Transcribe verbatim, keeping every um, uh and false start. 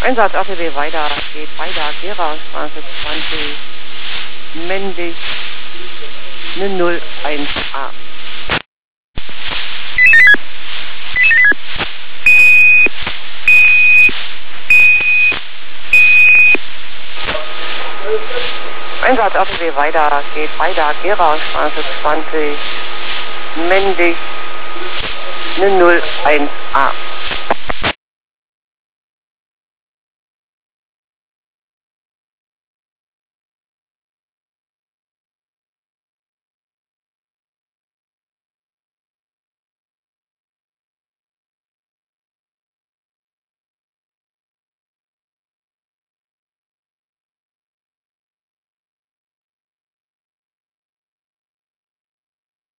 Einsatz A T W weiter, geht weiter, Gera-Straße zwanzig, männlich, eine null eins A. Einsatz A T W weiter, geht weiter, Gera-Straße zwanzig, männlich, eine null eins A.